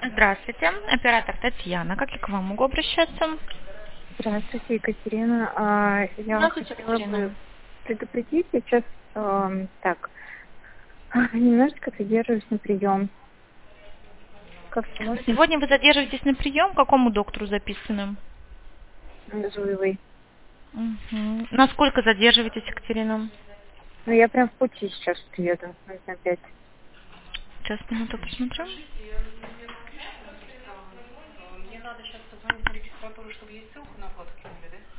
Здравствуйте, оператор Татьяна. Как я к вам могу обращаться? Здравствуйте, Екатерина. Я вас Здравствуйте, хотела Екатерина. бы предупредить. Сейчас немножечко задерживаюсь на прием. Как-то можно Сегодня вы задерживаетесь на прием. К какому доктору записаны? Зуевой. Насколько задерживаетесь, Екатерина? Ну, я прям в пути сейчас приеду. Нужно опять. Сейчас, минуту посмотрю. Мне надо сейчас позвонить на регистратуру, чтобы ей ссылку на оплату кинули, да?